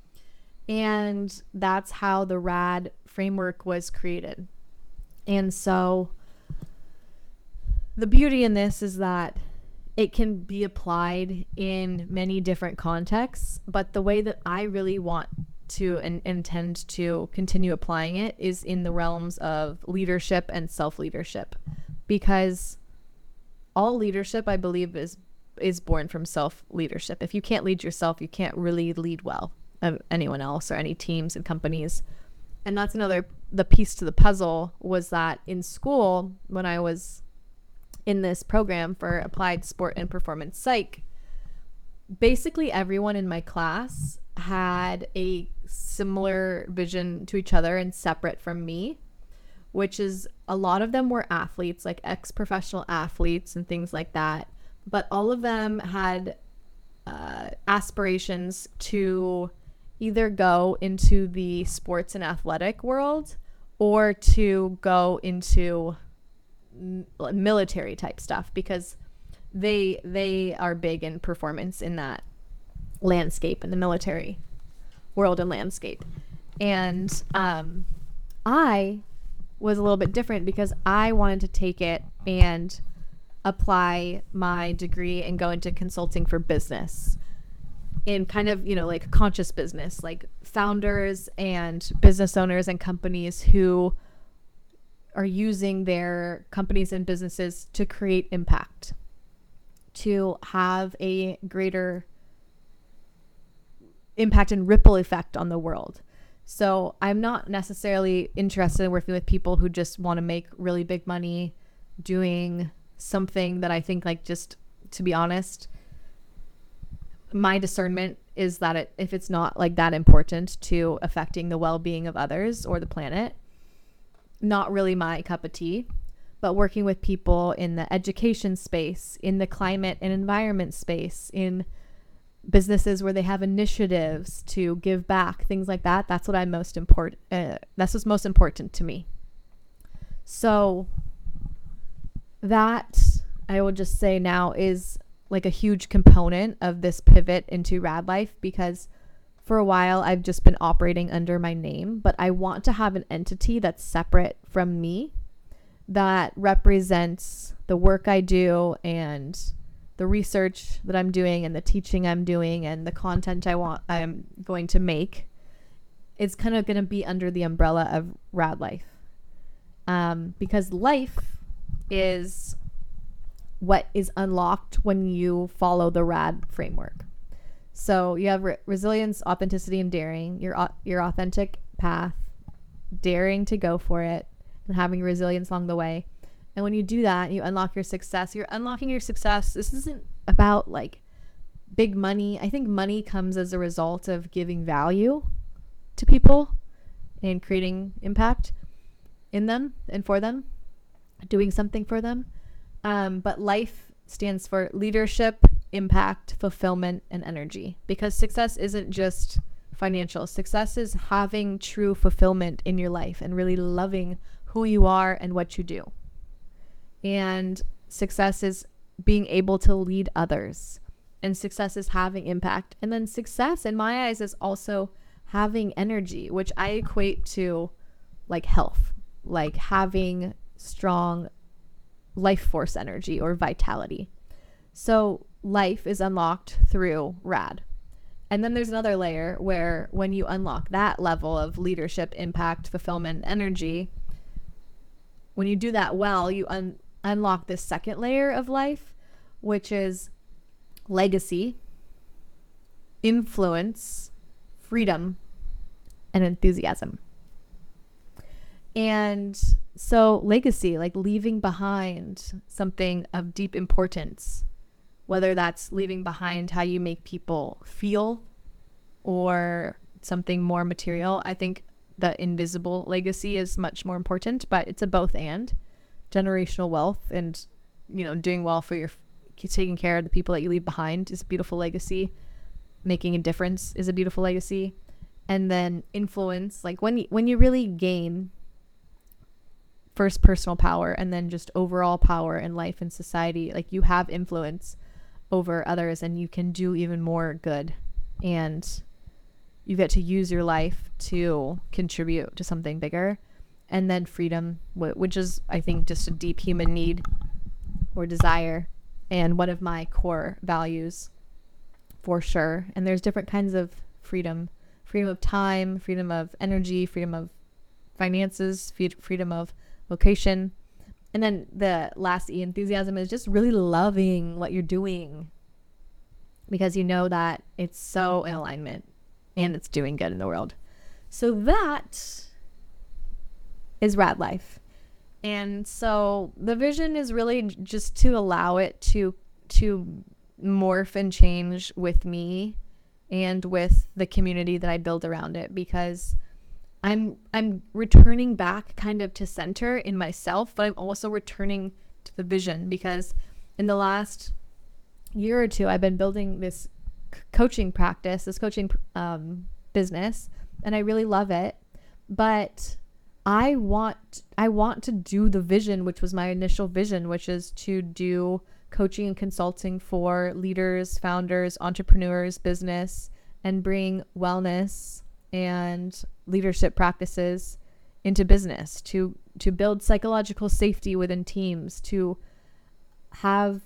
And that's how the RAD framework was created. And so the beauty in this is that it can be applied in many different contexts, but the way that I really want to and intend to continue applying it is in the realms of leadership and self-leadership, because all leadership, I believe, is born from self-leadership. If you can't lead yourself, you can't really lead well anyone else or any teams and companies. And that's the piece to the puzzle, was that in school, when I was in this program for applied sport and performance psych, basically everyone in my class had a similar vision to each other and separate from me, which is a lot of them were athletes, like ex-professional athletes and things like that. But all of them had aspirations to either go into the sports and athletic world or to go into military type stuff, because they are big in performance in that landscape, in the military world and landscape. And I was a little bit different, because I wanted to take it and apply my degree and go into consulting for business, in kind of, like conscious business, like founders and business owners and companies who are using their companies and businesses to create impact, to have a greater impact and ripple effect on the world. So I'm not necessarily interested in working with people who just want to make really big money doing something that I think, like, just to be honest, my discernment is that if it's not like that important to affecting the well-being of others or the planet, not really my cup of tea. But working with people in the education space, in the climate and environment space, in businesses where they have initiatives to give back, things like that, that's what I'm most important. That's what's most important to me. So that, I will just say now, is like a huge component of this pivot into Rad Life, because for a while I've just been operating under my name, but I want to have an entity that's separate from me, that represents the work I do and the research that I'm doing and the teaching I'm doing and the content I'm going to make. It's kind of going to be under the umbrella of Rad Life. Because life is what is unlocked when you follow the Rad framework. So you have resilience, authenticity, and daring, your authentic path, daring to go for it, and having resilience along the way. And when you do that, you unlock your success. You're unlocking your success. This isn't about like big money. I think money comes as a result of giving value to people and creating impact in them and for them, doing something for them. But life stands for leadership, impact, fulfillment, and energy. Because success isn't just financial. Success is having true fulfillment in your life and really loving who you are and what you do. And success is being able to lead others. And success is having impact. And then success, in my eyes, is also having energy, which I equate to like health, like having strong life force energy or vitality. So life is unlocked through Rad. And then there's another layer where when you unlock that level of leadership, impact, fulfillment, energy, when you do that well, you unlock this second layer of life, which is legacy, influence, freedom, and enthusiasm. And so legacy, like leaving behind something of deep importance, whether that's leaving behind how you make people feel or something more material. I think the invisible legacy is much more important, but it's a both and. Generational wealth and, doing well for taking care of the people that you leave behind is a beautiful legacy. Making a difference is a beautiful legacy. And then influence, like when you really gain first personal power and then just overall power in life and society, like you have influence over others and you can do even more good, and you get to use your life to contribute to something bigger. And then freedom, which is, I think, just a deep human need or desire, and one of my core values for sure. And there's different kinds of freedom of time, freedom of energy, freedom of finances, freedom of location. And then the last E, enthusiasm, is just really loving what you're doing because you know that it's so in alignment and it's doing good in the world. So that is Rad Life. And so the vision is really just to allow it to morph and change with me and with the community that I build around it, because I'm returning back kind of to center in myself, but I'm also returning to the vision, because in the last year or two, I've been building this coaching practice, this coaching business, and I really love it. But I want to do the vision, which was my initial vision, which is to do coaching and consulting for leaders, founders, entrepreneurs, business, and bring wellness and leadership practices into business, to build psychological safety within teams, to have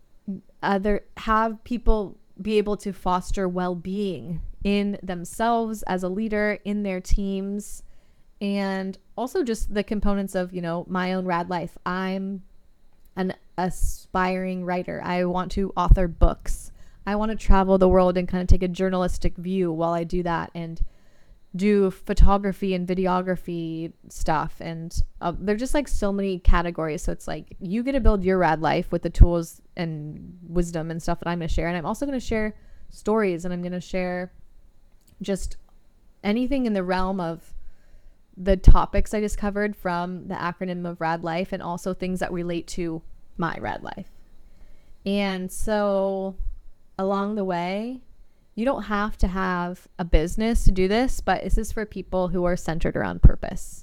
people be able to foster well-being in themselves as a leader, in their teams, and also just the components of, my own Rad Life. I'm an aspiring writer. I want to author books. I want to travel the world and kind of take a journalistic view while I do that, and do photography and videography stuff. And they're just like so many categories. So it's like you get to build your Rad Life with the tools and wisdom and stuff that I'm going to share. And I'm also going to share stories, and I'm going to share just anything in the realm of the topics I just covered from the acronym of Rad Life, and also things that relate to my Rad Life. And so along the way, you don't have to have a business to do this, but this is for people who are centered around purpose.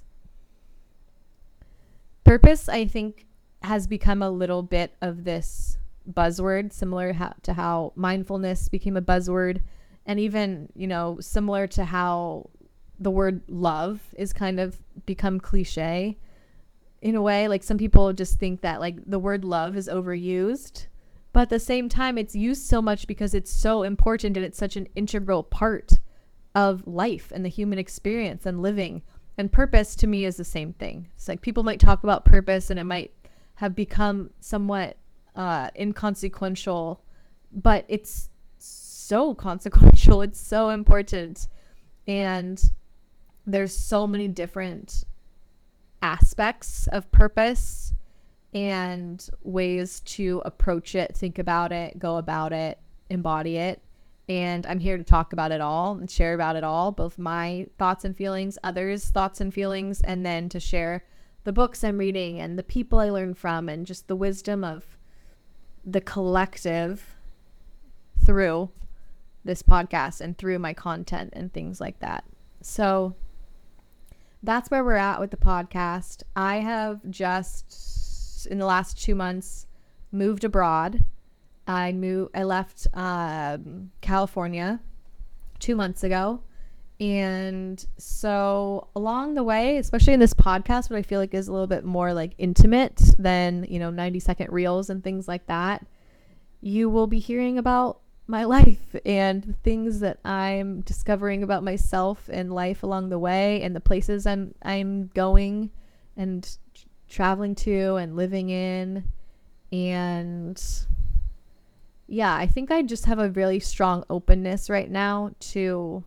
Purpose, I think, has become a little bit of this buzzword, similar to how mindfulness became a buzzword, and even, similar to how the word love is kind of become cliche in a way. Like, some people just think that like the word love is overused, but at the same time it's used so much because it's so important and it's such an integral part of life and the human experience and living. And purpose to me is the same thing. It's like people might talk about purpose and it might have become somewhat inconsequential, but it's so consequential. It's so important. And there's so many different aspects of purpose and ways to approach it, think about it, go about it, embody it. And I'm here to talk about it all and share about it all, both my thoughts and feelings, others' thoughts and feelings, and then to share the books I'm reading and the people I learn from and just the wisdom of the collective through this podcast and through my content and things like that. So that's where we're at with the podcast. I have just, in the last 2 months, moved abroad. I left California 2 months ago. And so along the way, especially in this podcast, what I feel like is a little bit more like intimate than, 90-second reels and things like that, you will be hearing about my life and things that I'm discovering about myself and life along the way, and the places I'm going and traveling to and living in. And yeah, I think I just have a really strong openness right now to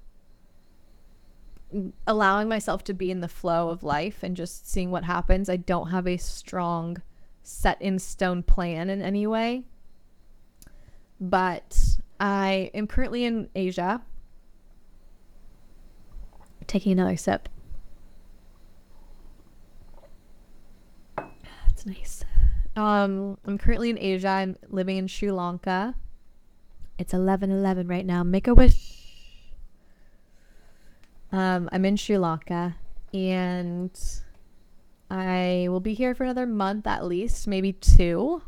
allowing myself to be in the flow of life and just seeing what happens. I don't have a strong set in stone plan in any way, but I am currently in Asia. Taking another sip. That's nice. I'm currently in Asia. I'm living in Sri Lanka. It's 11:11 right now. Make a wish. I'm in Sri Lanka, and I will be here for another month at least, maybe 2.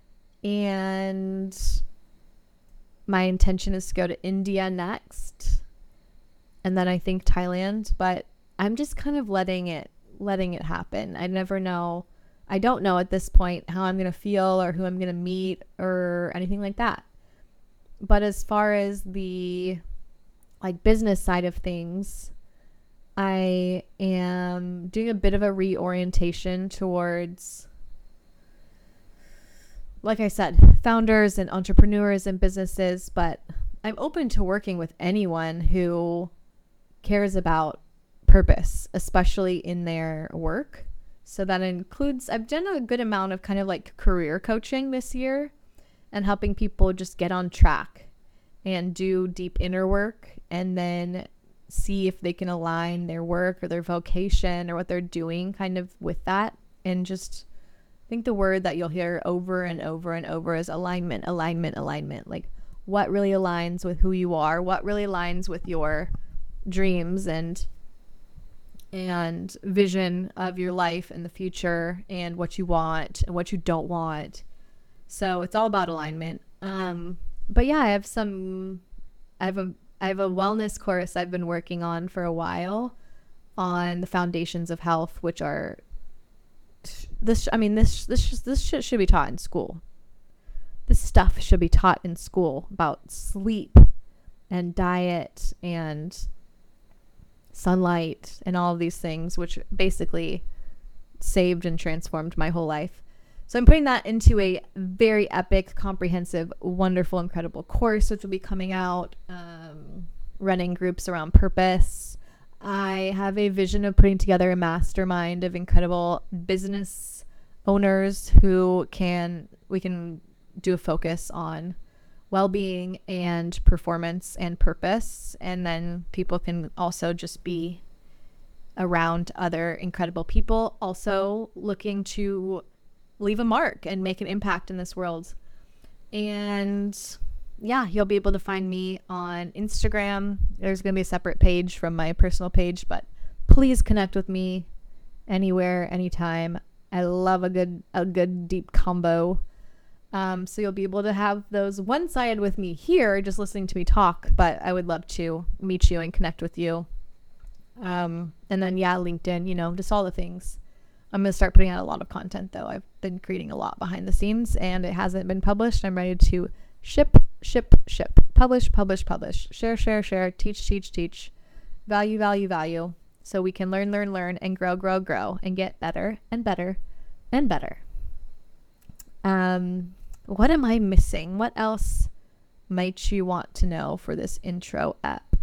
And my intention is to go to India next, and then I think Thailand, but I'm just kind of letting it happen. I don't know at this point how I'm going to feel or who I'm going to meet or anything like that. But as far as the business side of things, I am doing a bit of a reorientation towards, like I said, founders and entrepreneurs and businesses, but I'm open to working with anyone who cares about purpose, especially in their work. So that includes, I've done a good amount of kind of career coaching this year and helping people just get on track and do deep inner work, and then see if they can align their work or their vocation or what they're doing kind of with that. And just, I think the word that you'll hear over and over and over is alignment. Like, what really aligns with who you are, what really aligns with your dreams and vision of your life and the future, and what you want and what you don't want. So it's all about alignment. But yeah, I have a wellness course I've been working on for a while on the foundations of health, which are this shit should be taught in school. This stuff should be taught in school about sleep and diet and sunlight and all of these things, which basically saved and transformed my whole life. So I'm putting that into a very epic, comprehensive, wonderful, incredible course, which will be coming out, running groups around purpose. I have a vision of putting together a mastermind of incredible business owners who we can do a focus on well-being and performance and purpose. And then people can also just be around other incredible people, also looking to leave a mark and make an impact in this world. And yeah, you'll be able to find me on Instagram. There's going to be a separate page from my personal page, but please connect with me anywhere, anytime. I love a good deep combo. So you'll be able to have those one-sided with me here, just listening to me talk, but I would love to meet you and connect with you. And then, yeah, LinkedIn, just all the things. I'm going to start putting out a lot of content, though. I've been creating a lot behind the scenes, and it hasn't been published. I'm ready to ship, publish, share, teach, value, so we can learn, and grow, and get better and better and better. What am I missing? What else might you want to know for this intro app?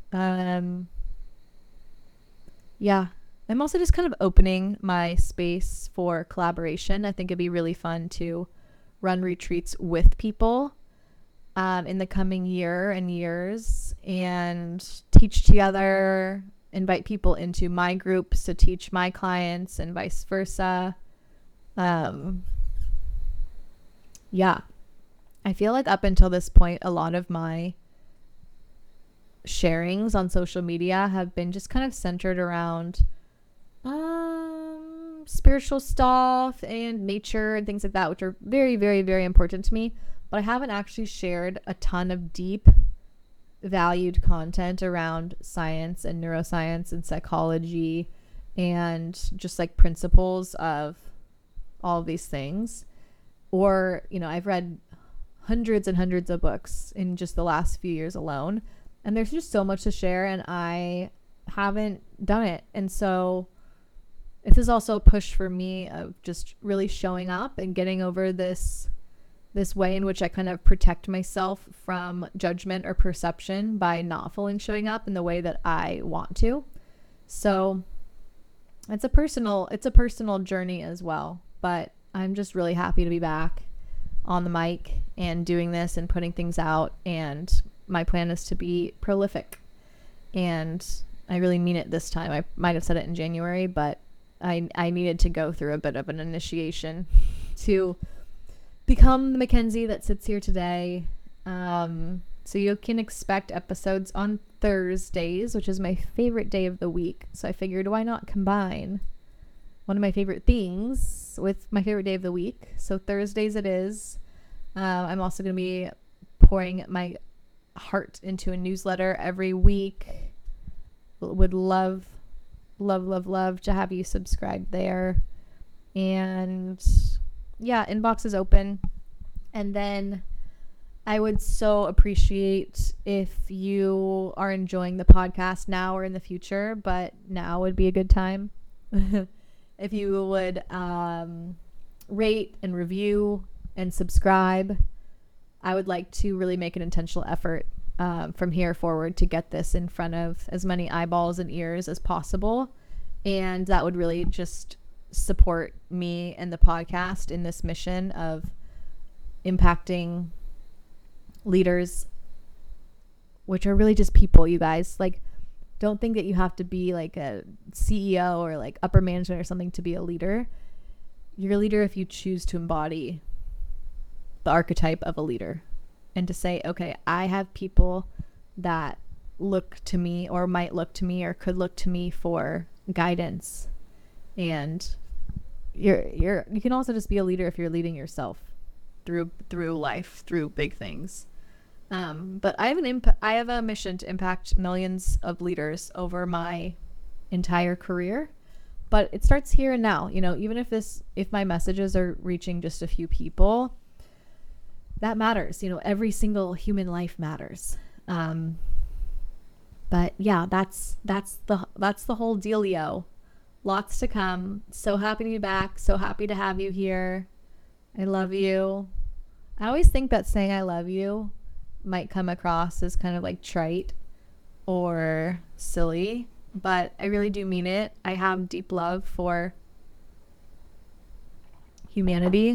Yeah, I'm also just kind of opening my space for collaboration. I think it'd be really fun to run retreats with people in the coming year and years, and teach together, invite people into my groups to teach my clients, and vice versa. Yeah, I feel like up until this point, a lot of my sharings on social media have been just kind of centered around spiritual stuff and nature and things like that, which are very, very, very important to me. But I haven't actually shared a ton of deep, valued content around science and neuroscience and psychology and just like principles of all of these things. Or, I've read hundreds and hundreds of books in just the last few years alone. And there's just so much to share, and I haven't done it. And so this is also a push for me of just really showing up and getting over this way in which I kind of protect myself from judgment or perception by not fully showing up in the way that I want to. So it's a personal journey as well, but I'm just really happy to be back on the mic and doing this and putting things out. And my plan is to be prolific. And I really mean it this time. I might have said it in January, but I needed to go through a bit of an initiation to become the Mackenzie that sits here today. So you can expect episodes on Thursdays, which is my favorite day of the week. So I figured, why not combine one of my favorite things with my favorite day of the week? So Thursdays it is. I'm also going to be pouring my heart into a newsletter every week. Would love to have you subscribe there. And yeah, inbox is open. And then I would so appreciate if you are enjoying the podcast now or in the future, but now would be a good time. If you would rate and review and subscribe. I would like to really make an intentional effort from here forward to get this in front of as many eyeballs and ears as possible. And that would really just support me and the podcast in this mission of impacting leaders, which are really just people, you guys. Like, don't think that you have to be like a CEO or like upper management or something to be a leader. You're a leader if you choose to embody the archetype of a leader and to say, okay, I have people that look to me or might look to me or could look to me for guidance. And you can also just be a leader if you're leading yourself through life, through big things. But I have a mission to impact millions of leaders over my entire career. But it starts here and now. Even if my messages are reaching just a few people, that matters. Every single human life matters. But yeah, that's the whole dealio. Lots to come. So happy to be back. So happy to have you here. I love you. I always think that saying I love you might come across as kind of like trite or silly, but I really do mean it. I have deep love for humanity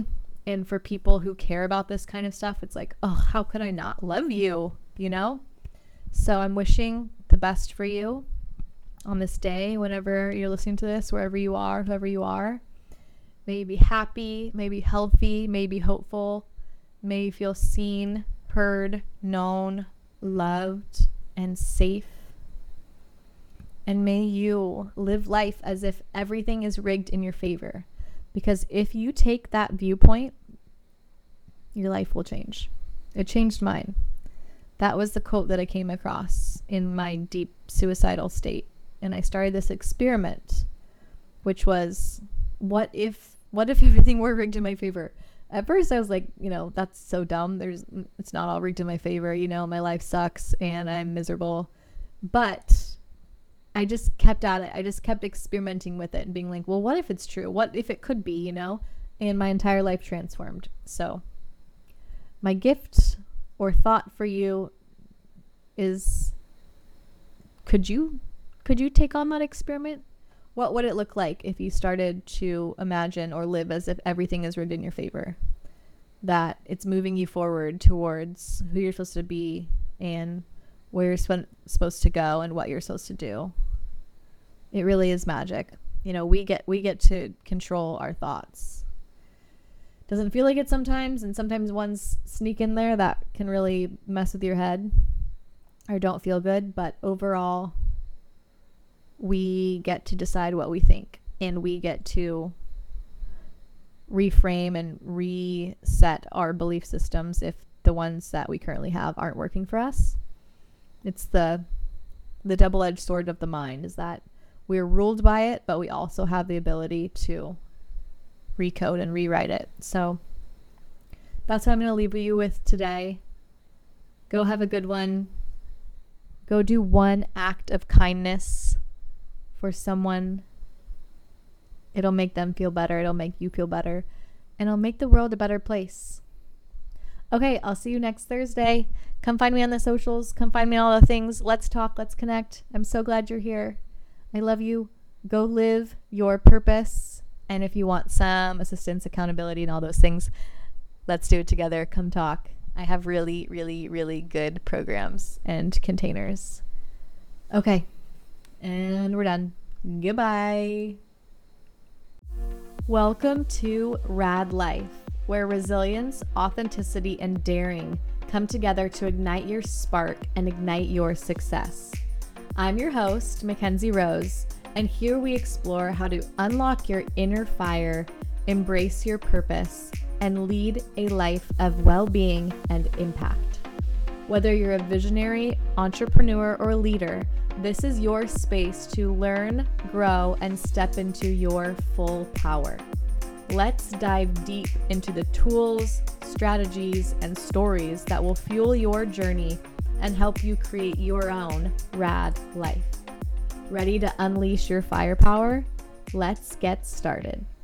And for people who care about this kind of stuff, it's like, oh, how could I not love you? You know? So I'm wishing the best for you on this day, whenever you're listening to this, wherever you are, whoever you are. May you be happy, may you be healthy, may you be hopeful, may you feel seen, heard, known, loved, and safe. And may you live life as if everything is rigged in your favor. Because if you take that viewpoint, your life will change. It changed mine. That was the quote that I came across in my deep suicidal state. And I started this experiment, which was, what if everything were rigged in my favor? At first I was like, that's so dumb. It's not all rigged in my favor. My life sucks and I'm miserable. But I just kept at it. I just kept experimenting with it and being like, well, what if it's true? What if it could be, And my entire life transformed. So my gift or thought for you is, could you take on that experiment? What would it look like if you started to imagine or live as if everything is rigged in your favor? That it's moving you forward towards who you're supposed to be and where you're supposed to go and what you're supposed to do. It really is magic. We get to control our thoughts. Doesn't feel like it sometimes, and sometimes ones sneak in there that can really mess with your head or don't feel good, but overall, we get to decide what we think, and we get to reframe and reset our belief systems if the ones that we currently have aren't working for us. It's the double-edged sword of the mind, is that we're ruled by it, but we also have the ability to recode and rewrite it. So that's what I'm going to leave you with today. Go have a good one. Go do one act of kindness for someone. It'll make them feel better. It'll make you feel better. And it'll make the world a better place. Okay, I'll see you next Thursday. Come find me on the socials. Come find me on all the things. Let's talk. Let's connect. I'm so glad you're here. I love you. Go live your purpose. And if you want some assistance, accountability, and all those things, let's do it together. Come talk. I have really, really, really good programs and containers. Okay. And we're done. Goodbye. Welcome to Rad Life, where resilience, authenticity, and daring come together to ignite your spark and ignite your success. I'm your host, Mackenzie Rose, and here we explore how to unlock your inner fire, embrace your purpose, and lead a life of well-being and impact. Whether you're a visionary, entrepreneur, or leader, this is your space to learn, grow, and step into your full power. Let's dive deep into the tools, strategies, and stories that will fuel your journey and help you create your own rad life. Ready to unleash your firepower? Let's get started.